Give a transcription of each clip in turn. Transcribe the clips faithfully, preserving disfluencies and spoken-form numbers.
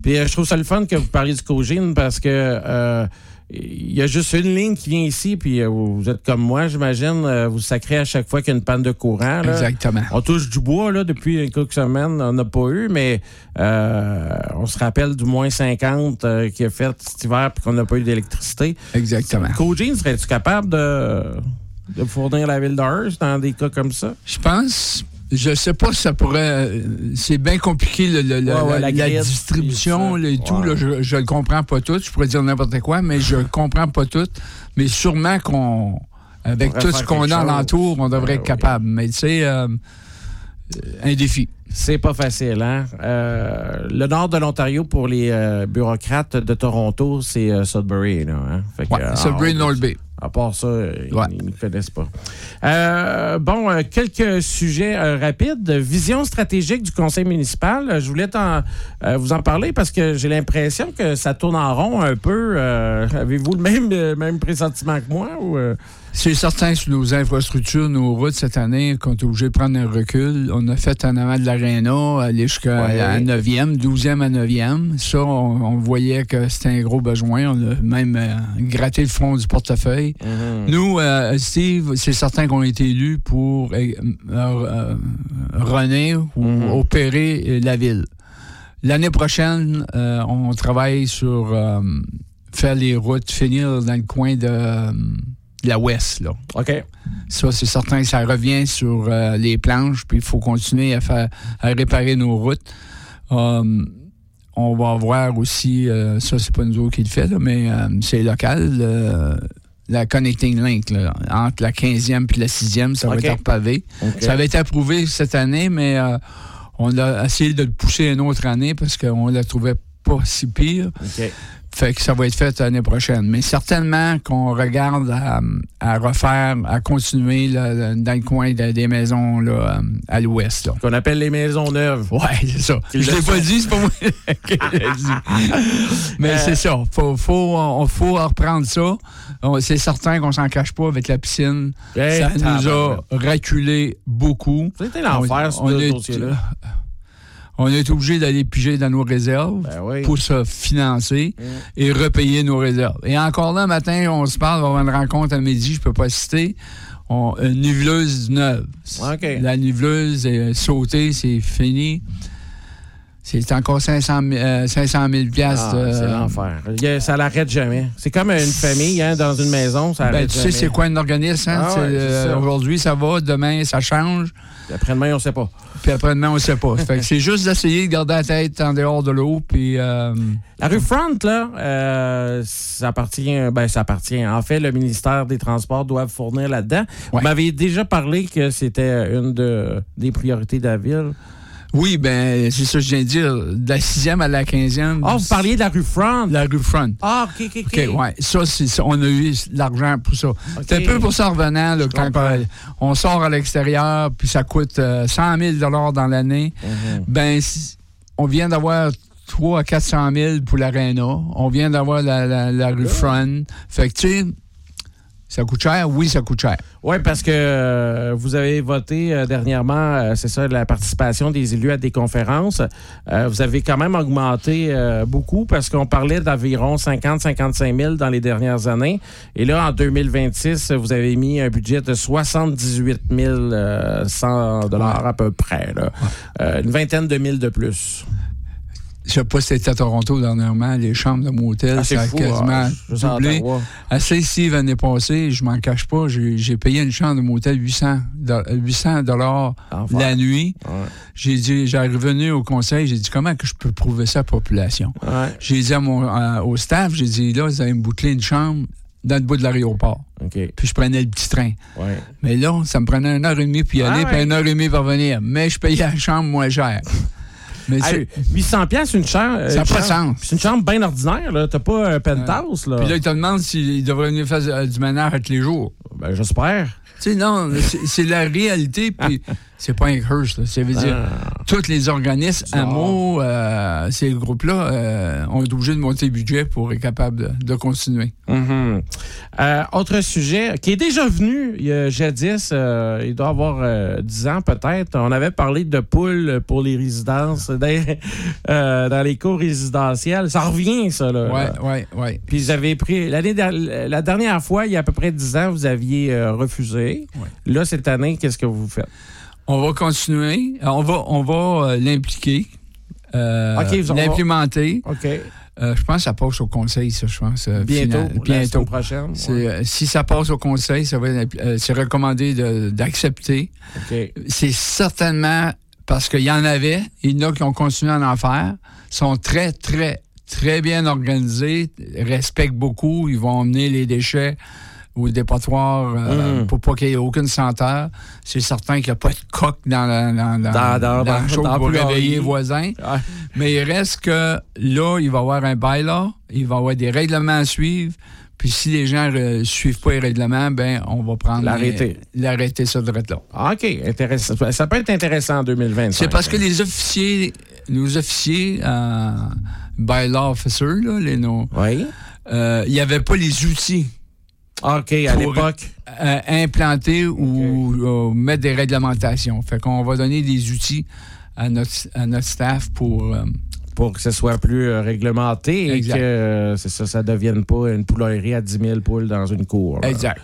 Puis euh, je trouve ça le fun que vous parliez du Cogene parce que euh, il y a juste une ligne qui vient ici, puis euh, vous êtes comme moi, j'imagine, euh, vous sacrez à chaque fois qu'il y a une panne de courant. Là. Exactement. On touche du bois là, depuis quelques semaines, on n'a pas eu, mais euh, on se rappelle du moins cinquante euh, qu'il a fait cet hiver puis qu'on n'a pas eu d'électricité. Exactement. Cogene, serais-tu capable de, de fournir la ville d'Hearst dans des cas comme ça? Je pense... Je sais pas si ça pourrait... C'est bien compliqué, le, le, ouais, ouais, la, la, la distribution et tout. Ouais. Là, je, je le comprends pas tout. Je pourrais dire n'importe quoi, mais je le comprends pas tout. Mais sûrement qu'on... Avec tout ce qu'on a alentour, on devrait ouais, être capable. Ouais. Mais tu sais, euh, un défi. C'est pas facile, hein? Euh, le nord de l'Ontario, pour les euh, bureaucrates de Toronto, c'est euh, Sudbury, là. Hein? Fait que, ouais, euh, Sudbury, North Bay. À part ça, ouais. ils ne connaissent pas. Euh, bon, euh, quelques sujets euh, rapides. Vision stratégique du conseil municipal. Je voulais t'en, euh, vous en parler parce que j'ai l'impression que ça tourne en rond un peu. Euh, avez-vous le même, euh, même pressentiment que moi? Ou, euh... C'est certain, sur nos infrastructures, nos routes, cette année, qu'on est obligé de prendre un recul. On a fait en avant de l'Arena, aller jusqu'à ouais. la neuvième, douzième à neuvième. Ça, on, on voyait que c'était un gros besoin. On a même euh, gratté le fond du portefeuille. Mm-hmm. Nous, euh, Steve, c'est certain qu'on a été élus pour euh, euh, runner ou mm-hmm. opérer la ville. L'année prochaine, euh, on travaille sur euh, faire les routes, finir dans le coin de... Euh, la Ouest, là. OK. Ça, c'est certain que ça revient sur euh, les planches, puis il faut continuer à faire à réparer nos routes. Um, on va voir aussi, euh, ça, c'est pas nous autres qui le fait, là, mais euh, c'est local, euh, la Connecting Link, là, entre la quinzième et la sixième, ça okay. va être repavé. Okay. Ça avait été approuvé cette année, mais euh, on a essayé de le pousser une autre année parce qu'on la trouvait pas si pire. OK. Fait que ça va être fait l'année prochaine. Mais certainement qu'on regarde à, à refaire, à continuer là, dans le coin de, des maisons là, à l'ouest. Là. Qu'on appelle les maisons neuves. Oui, c'est ça. Je ne l'ai pas dit, c'est pas moi qui l'ai dit. Mais euh... c'est ça. Faut, faut, on, faut reprendre ça. On, c'est certain qu'on s'en cache pas avec la piscine. Hey, ça nous a reculé beaucoup. C'était l'enfer, ce dossier-là. On est obligé d'aller piger dans nos réserves ben oui. pour se financer mmh. et repayer nos réserves. Et encore là, matin, on se parle, on va avoir une rencontre à midi, je ne peux pas citer, on, une niveleuse neuve. Okay. La niveleuse est sautée, c'est fini. C'est encore cinq cent mille piastres. Ah, c'est euh, l'enfer. Ça l'arrête jamais. C'est comme une famille hein, dans une maison, ça arrête ben, tu jamais. sais c'est quoi un organisme? Hein? Ah, ouais, euh, aujourd'hui, ça va. Demain, ça change. Puis après-demain, on ne sait pas. Puis après-demain, on ne sait pas. Fait que c'est juste d'essayer de garder la tête en dehors de l'eau. Puis, euh... La rue Front, là, euh, ça appartient, ben, ça appartient. En fait, le ministère des Transports doit fournir là-dedans. Ouais. Vous m'aviez déjà parlé que c'était une de, des priorités de la ville. Oui, ben c'est ça que je viens de dire. De la sixième à la quinzième. Ah, oh, vous parliez de la rue Front. La rue Front. Ah, OK, OK, OK. OK, ouais. Ça, c'est ça. On a eu l'argent pour ça. Okay. C'est un peu pour ça en revenant, là, quand on, on sort à l'extérieur, puis ça coûte euh, cent mille dollars dans l'année. Mm-hmm. Ben, si, on vient d'avoir trois à quatre cent mille pour l'Arena. On vient d'avoir la, la, la rue Front. Fait que, tu sais, ça coûte cher? Oui, ça coûte cher. Oui, parce que euh, vous avez voté euh, dernièrement, euh, c'est ça, la participation des élus à des conférences. Euh, vous avez quand même augmenté euh, beaucoup parce qu'on parlait d'environ cinquante à cinquante-cinq mille dans les dernières années. Et là, en deux mille vingt-six, vous avez mis un budget de soixante-dix-huit mille cent dollars à peu près. Là. Euh, une vingtaine de mille de plus. Je sais pas si c'était à Toronto dernièrement, les chambres de motel, ah, ça a fou, quasiment ah, doublé. À Saint-Steve, l'année passée, je m'en cache pas, j'ai, j'ai payé une chambre de motel huit cents dollars la nuit. Ouais. J'ai dit, j'ai revenu au conseil, j'ai dit comment que je peux prouver ça à la population. Ouais. J'ai dit à mon, à, au staff, j'ai dit là, vous allez me boucler une chambre dans le bout de l'aéroport. Okay. Puis je prenais le petit train. Ouais. Mais là, ça me prenait une heure et demie pour y aller, ah, puis ouais. une heure et demie pour revenir. Mais je payais la chambre moins chère. Mais c'est... huit cents dollars, c'est une chambre. Ça n'a pas de sens. C'est une chambre bien ordinaire, là. T'as pas un penthouse, là. Puis là, ils te demandent s'ils devraient venir faire euh, du ménage tous les jours. Ben, j'espère. Tu sais, non, c'est, c'est la réalité, puis c'est pas un curse, là. Ça veut dire, ah. tous les organismes, A M O, euh, ces groupes-là, euh, ont été obligés de monter le budget pour être capables de, de continuer. Mm-hmm. Mm-hmm. Euh, autre sujet qui est déjà venu il y a jadis, euh, il doit avoir euh, dix ans peut-être. On avait parlé de poules pour les résidences, dans, euh, dans les cours résidentiels. Ça revient, ça, là. Oui, oui, oui. Puis vous avez pris... L'année, la dernière fois, il y a à peu près dix ans, vous aviez euh, refusé. Ouais. Là, cette année, qu'est-ce que vous faites? On va continuer. On va, on va euh, l'impliquer, euh, okay, l'implémenter. OK. Euh, je pense que ça passe au conseil, ça, je pense. Euh, bientôt, final, bientôt. La prochaine. C'est, ouais. euh, si ça passe au conseil, ça va être, euh, c'est recommandé de, d'accepter. Okay. C'est certainement parce qu'il y en avait, il y en a qui ont continué à en faire, sont très, très, très bien organisés, respectent beaucoup, ils vont emmener les déchets au dépotoir euh, mmh. pour pas qu'il y ait aucune senteur. C'est certain qu'il n'y a pas de coque dans la, dans, dans, dans, dans, dans la chose pour réveiller les voisins. Ouais. Mais il reste que là, il va y avoir un bylaw, il va y avoir des règlements à suivre. Puis si les gens ne suivent pas les règlements, ben on va prendre l'arrêter. Les, l'arrêter ça de là. OK, intéressant. Ça peut être intéressant en deux mille vingt-cinq. C'est parce que les officiers, nos officiers, euh, bylaw officers, là, les nos, oui. euh, il n'y avait pas les outils. OK, à l'époque. Euh, implanter okay. ou euh, mettre des réglementations. Fait qu'on va donner des outils à notre, à notre staff pour... Euh, pour que ce soit plus euh, réglementé et exact. que euh, c'est ça, ça ne devienne pas une poulaillerie à dix mille poules dans une cour. Là. Exact.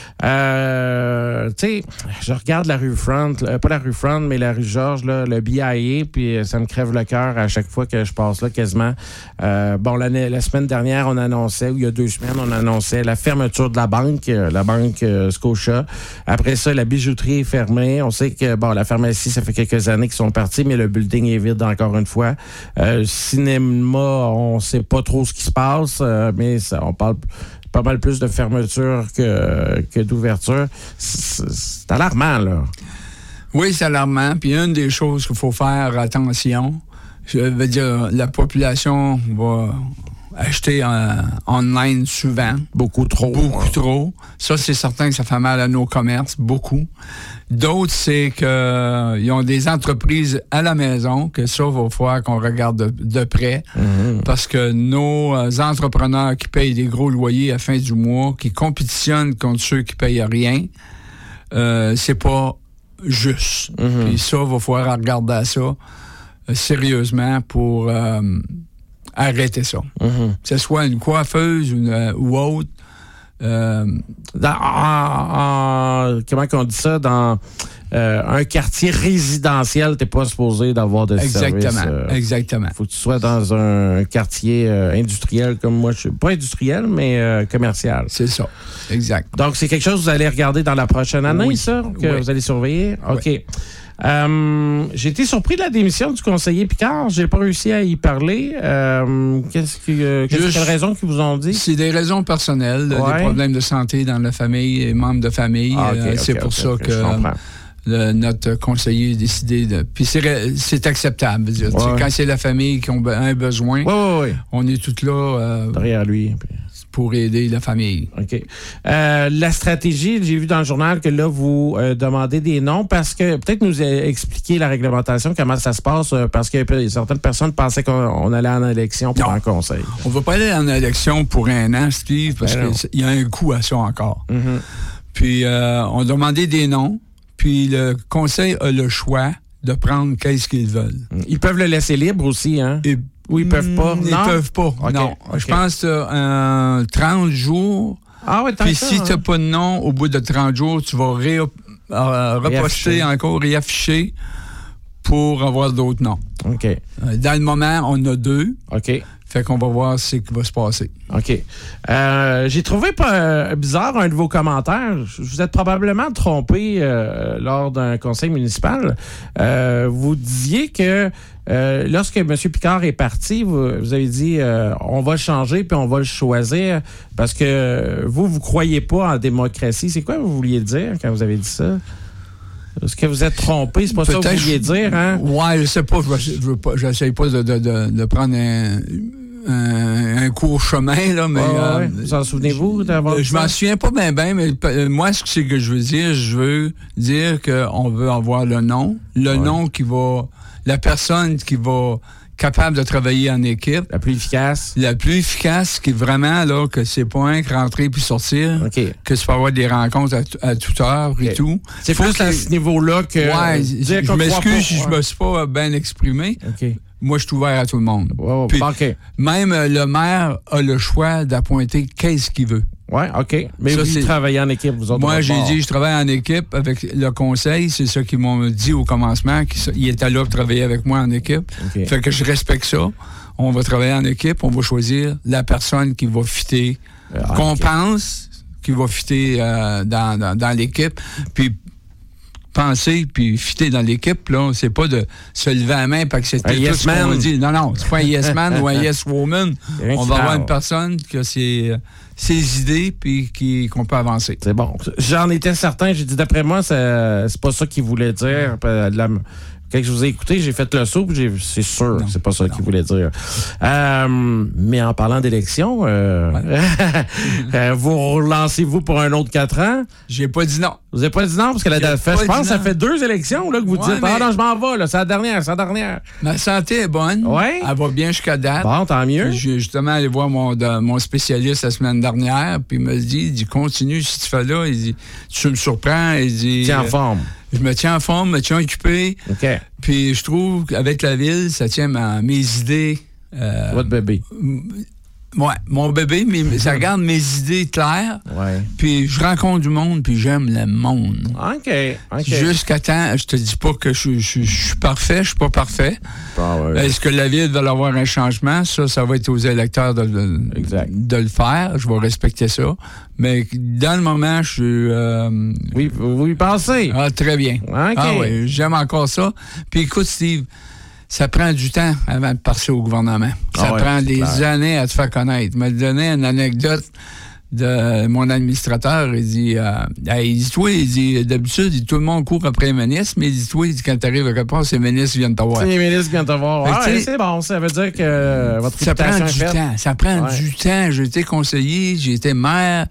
Euh, tu sais, je regarde la rue Front, euh, pas la rue Front, mais la rue Georges, là, le B I A, puis ça me crève le cœur à chaque fois que je passe là, quasiment. Euh, bon, l'année, la semaine dernière, on annonçait, ou il y a deux semaines, on annonçait la fermeture de la banque, euh, la banque euh, Scotia. Après ça, la bijouterie est fermée. On sait que, bon, la pharmacie, ça fait quelques années qu'ils sont partis, mais le building est vide encore une fois. Euh, cinéma, on sait pas trop ce qui se passe, euh, mais ça, on parle... pas mal plus de fermeture que, que d'ouverture. C'est, c'est alarmant, là. Oui, c'est alarmant. Puis une des choses qu'il faut faire attention, je veux dire, la population va acheter en, online souvent. Beaucoup trop. Beaucoup trop. Ça, c'est certain que ça fait mal à nos commerces, beaucoup. D'autres, c'est qu'ils ont des entreprises à la maison, que ça, il va falloir qu'on regarde de, de près, mmh. parce que nos entrepreneurs qui payent des gros loyers à la fin du mois, qui compétitionnent contre ceux qui payent rien, euh, c'est pas juste. Mmh. Puis ça, il va falloir regarder à ça euh, sérieusement pour euh, arrêter ça. Mmh. Que ce soit une coiffeuse une, ou autre, Euh, dans, en, en, comment on dit ça? Dans euh, un quartier résidentiel, t'es pas supposé d'avoir de exactement, service. Euh, exactement. Faut que tu sois dans un quartier euh, industriel comme moi. Je suis pas industriel, mais euh, commercial. C'est ça. Exact. Donc, c'est quelque chose que vous allez regarder dans la prochaine année, oui. ça? Que oui. vous allez surveiller? OK. Oui. Euh, j'ai été surpris de la démission du conseiller Picard. J'ai pas réussi à y parler. Euh, qu'est-ce que, euh, qu'est-ce Juste, quelles raisons qu'ils vous ont dit? C'est des raisons personnelles, ouais. des problèmes de santé dans la famille et membres de famille. Ah, okay, euh, okay, c'est pour okay, ça okay, que le, notre conseiller a décidé de... Puis c'est, c'est acceptable. Dire, ouais. Quand c'est la famille qui a un besoin, ouais, ouais, ouais. on est tous là... Euh, derrière lui. Puis... pour aider la famille. OK. Euh, la stratégie, j'ai vu dans le journal que là, vous euh, demandez des noms parce que, peut-être nous expliquer la réglementation, comment ça se passe, euh, parce que certaines personnes pensaient qu'on on allait en élection pour non. un conseil. On ne va pas aller en élection pour un an, Steve, parce ben qu'il y a un coût à ça encore. Mm-hmm. Puis, euh, on demandait des noms, puis le conseil a le choix de prendre qu'est-ce qu'ils veulent. Ils peuvent le laisser libre aussi, hein? Et ou ils peuvent pas? Ils non? peuvent pas, okay. non. Okay. Je pense que euh, trente jours. Ah oui, tant Puis ça, si hein? tu n'as pas de nom, au bout de trente jours, tu vas ré, euh, reposter encore, réafficher pour avoir d'autres noms. OK. Dans le moment, on a deux. OK. Fait qu'on va voir ce qui va se passer. OK. Euh, j'ai trouvé pas, euh, bizarre un de vos commentaires. Vous êtes probablement trompé euh, lors d'un conseil municipal. Euh, vous disiez que euh, lorsque M. Picard est parti, vous, vous avez dit euh, on va le changer puis on va le choisir parce que vous, vous croyez pas en démocratie. C'est quoi vous vouliez dire quand vous avez dit ça? Est-ce que vous êtes trompé? C'est pas Peut-être ça que vous vouliez dire, hein? Ouais, je sais pas. Je veux pas. J'essaye pas de, de, de, de prendre un, un, un court chemin, là, mais. Ouais, euh, ouais. Vous en souvenez-vous d'avoir Je m'en souviens pas bien, bien, mais moi, ce que c'est que je veux dire, je veux dire qu'on veut avoir le nom. Le ouais. nom qui va. La personne qui va capable de travailler en équipe. La plus efficace. La plus efficace, qui est vraiment, là, que c'est pas un que rentrer puis sortir. OK. Que tu peux avoir des rencontres à, à toute heure et okay. tout. C'est Faut plus que... à ce niveau-là que... Ouais, je, je m'excuse si ouais. je me suis pas bien exprimé. OK. Moi, je suis ouvert à tout le monde. Wow, puis, okay. Même le maire a le choix d'appointer qu'est-ce qu'il veut. Oui, OK. Mais ça, vous travaillez en équipe, vous autres? Moi, j'ai dit, je travaille en équipe avec le conseil. C'est ça qu'ils m'ont dit au commencement. Qu'ils étaient là pour travailler avec moi en équipe. Okay. Fait que je respecte ça. On va travailler en équipe. On va choisir la personne qui va fitter, euh, qu'on okay. pense qui va fitter euh, dans, dans, dans l'équipe. Puis, penser puis fitter dans l'équipe, là, c'est pas de se lever à la main parce que c'était tout yes ce qu'on dit. Non, non, c'est pas un yes man ou un yes woman. On va avoir une personne qui a ses, ses idées puis qui, qu'on peut avancer. C'est bon. J'en étais certain. J'ai dit, d'après moi, c'est, c'est pas ça qu'il voulait dire. La, quand je vous ai écouté, j'ai fait le saut, j'ai, c'est sûr que c'est pas ça non. qu'il voulait dire. Euh, mais en parlant d'élection, euh, ouais. vous relancez-vous pour un autre quatre ans? J'ai pas dit non. Vous n'avez pas dit non? Parce que la, la, fait, je pense que ça fait deux élections là, que vous ouais, dites, ah non, je m'en vais, là, c'est la dernière, c'est la dernière. Ma santé est bonne. Ouais. Elle va bien jusqu'à date. Bon, tant mieux. J'ai justement allé voir mon, de, mon spécialiste la semaine dernière, puis il me dit, il dit, continue si tu fais là. Il dit, tu me surprends. Il dit, tiens en forme. Je me tiens en forme, me tiens occupé. OK. Puis je trouve qu'avec la ville, ça tient ma, mes idées. Euh, Votre bébé. M- ouais, mon bébé, mais ça garde mes idées claires. Ouais. Puis je rencontre du monde, puis j'aime le monde. OK. OK. Jusqu'à temps, je te dis pas que je, je, je suis parfait, je suis pas parfait. Ah ouais. Est-ce que la ville va avoir un changement? Ça, ça va être aux électeurs de, de, de le faire. Je vais respecter ça. Mais dans le moment, je suis... Euh, oui, vous y pensez? Ah, très bien. OK. Ah oui, j'aime encore ça. Puis écoute, Steve, ça prend du temps avant de passer au gouvernement. Ça ah ouais, prend des clair. années à te faire connaître. Je vais te donner une anecdote de mon administrateur. Il dit, euh, il dit, toi, il dit, d'habitude, il dit, tout le monde court après les ministres, mais il dit, toi, il dit, quand tu arrives à quelque part, ces ministres viennent te voir. C'est les ministres viennent te voir. Ah, ouais, c'est bon, ça veut dire que votre ça prend réputation du est faite. temps. Ça prend ouais. du temps. J'ai été conseiller, j'ai été maire.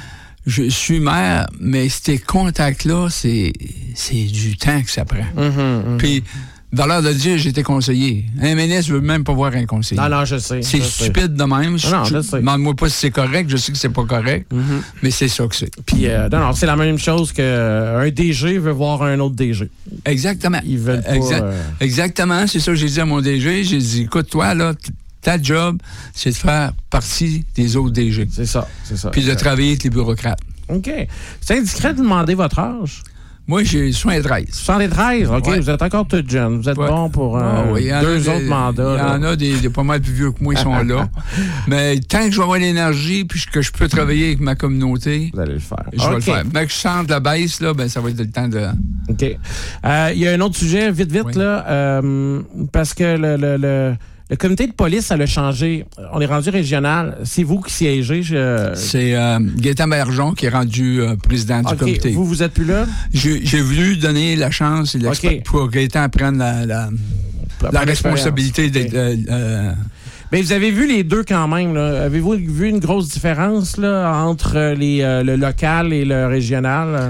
Je suis maire, mais ces contacts-là, c'est, c'est du temps que ça prend. Mm-hmm, mm-hmm. Puis, valeur de dire, j'ai été conseiller. Un ministre ne veut même pas voir un conseiller. Non, non, je sais. C'est je stupide sais. de même. Non, non, je sais. Demande-moi pas si c'est correct. Je sais que c'est pas correct, mm-hmm. mais c'est ça que c'est. Puis, euh, non, non, c'est la même chose qu'un D G veut voir un autre D G. Exactement. Ils veulent pas... Exact. Euh... Exactement, c'est ça que j'ai dit à mon D G. J'ai dit, écoute, toi, là, ta job, c'est de faire partie des autres D G. C'est ça, c'est ça. Puis de travailler avec les bureaucrates. OK. C'est indiscret de demander votre âge? Moi, j'ai soixante-treize. soixante-treize, OK. Ouais. Vous êtes encore toute jeune. Vous êtes ouais. bon pour euh, oh, oui, deux des, autres mandats. Il y en a des, des pas mal plus vieux que moi qui sont là. Mais tant que je vais avoir l'énergie puis que je peux travailler avec ma communauté, vous allez le faire. Je okay. vais le faire. Mais que je sente la baisse, là, ben, ça va être le temps de... OK. Il euh, y a un autre sujet, vite, vite, oui. là, euh, parce que le... le, le Le comité de police, ça l'a changé. On est rendu régional. C'est vous qui siégez. Je... C'est euh, Gaétan Bergeron qui est rendu euh, président du okay. comité. Vous, vous êtes plus là? J'ai, j'ai voulu donner la chance et okay. pour Gaétan prendre la, la, la responsabilité d'être... Okay. Euh, euh, Mais vous avez vu les deux quand même. Là. Avez-vous vu une grosse différence là, entre les, euh, le local et le régional?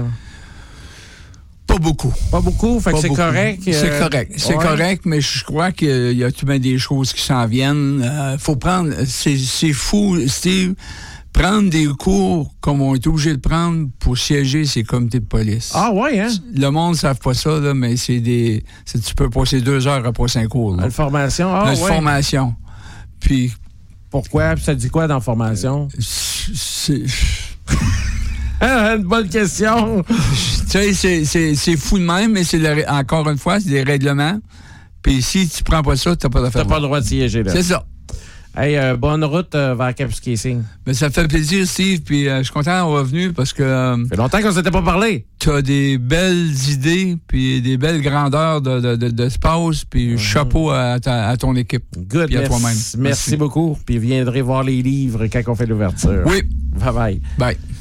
Pas beaucoup. Pas beaucoup, fait pas que c'est beaucoup. correct. Euh... C'est correct. C'est ouais. correct, mais je crois qu'il y a tout bien des choses qui s'en viennent. Euh, faut prendre. C'est, c'est fou, Steve. Prendre des cours comme on est obligé de prendre pour siéger ces comités de police. Ah ouais, hein? Le monde ne savent pas ça, là, mais c'est des. C'est, tu peux passer deux heures à passer un cours. Là. Une formation. Ah, Une ouais. formation. Puis. Pourquoi? Puis ça dit quoi dans la formation? C'est. Une bonne question. Tu sais, c'est, c'est, c'est fou de même, mais c'est le, encore une fois, c'est des règlements. Puis si tu prends pas ça, tu n'as pas d'affaire. Tu n'as pas le droit de siéger, là. C'est ça. Hey, euh, bonne route euh, vers Kapuskasing. Mais ça fait plaisir, Steve, puis euh, je suis content d'avoir revenu parce que... Euh, ça fait longtemps qu'on ne s'était pas parlé. Tu as des belles idées, puis des belles grandeurs de, de, de, d'espace, puis mm-hmm. chapeau à, ta, à ton équipe. Good, puis à merci, toi-même. Merci, merci beaucoup, puis viendrez voir les livres quand on fait l'ouverture. Oui. Bye-bye. Bye.